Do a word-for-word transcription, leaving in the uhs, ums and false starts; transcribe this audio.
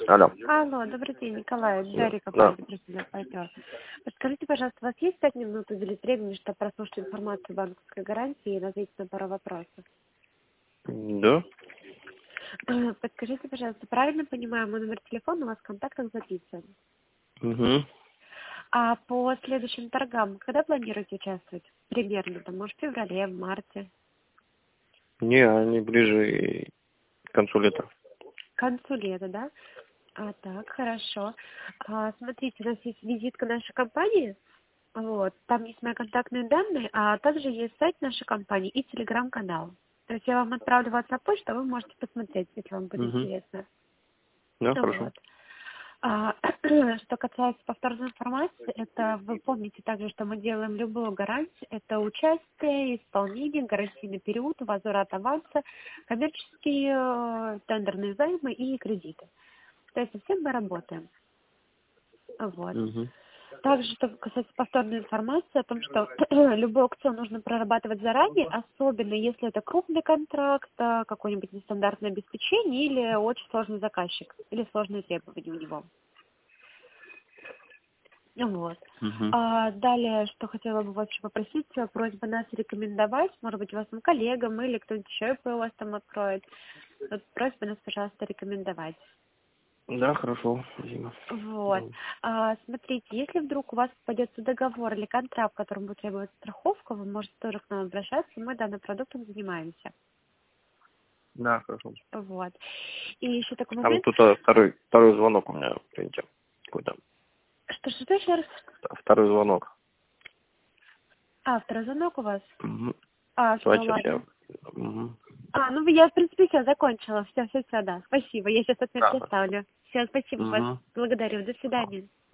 Алло. Алло, добрый день, Николай, Дарья, Да. компания «Председатель партнер». Подскажите, пожалуйста, у вас есть пять минут уделить времени, чтобы прослушать информацию банковской гарантии и ответить на пару вопросов? Да. Э, Подскажите, пожалуйста, правильно понимаю, мой номер телефона у вас в контактах записан? Угу. А по следующим торгам, когда планируете участвовать? Примерно, там, может, в феврале, в марте? Не, они ближе к концу лета. К концу лета, да? А, так, хорошо. А, смотрите, у нас есть визитка нашей компании. Вот, там есть мои контактные данные, а также есть сайт нашей компании и телеграм-канал. То есть я вам отправлю в WhatsApp почту, а вы можете посмотреть, если вам будет Угу. интересно. Да, хорошо. Вот. А, что касается повторной информации, это вы помните также, что мы делаем любую гарантию. Это участие, исполнение, гарантийный период, возврат аванса, коммерческие э, тендерные займы и кредиты. То есть со всем мы работаем. Вот. Угу. Также, что касается повторной информации о том, что любой аукцион нужно прорабатывать заранее, особенно если это крупный контракт, а, какое-нибудь нестандартное обеспечение или очень сложный заказчик, или сложные требования у него. Вот. Угу. А далее, что хотела бы вообще попросить, э, просьба нас рекомендовать, может быть, вашим коллегам или кто-нибудь еще ИП у вас там откроет. Вот просьба нас, пожалуйста, рекомендовать. Да, хорошо. Спасибо. Вот. А, смотрите, если вдруг у вас попадется договор или контракт, в котором будет требоваться страховка, вы можете тоже к нам обращаться, мы данным продуктом занимаемся. Да, хорошо. Вот. И еще такой Там момент. тут а, второй, второй звонок у меня, извините. Какой-то. Что, что еще раз? Второй звонок. А, второй звонок у вас? Угу. А, все, Давайте я. ладно. Угу. А, ну я, в принципе, все, закончила. Все, все, все, да. Спасибо. Я сейчас ответ Да. оставлю. Все, спасибо вас. Угу. Благодарю. До свидания.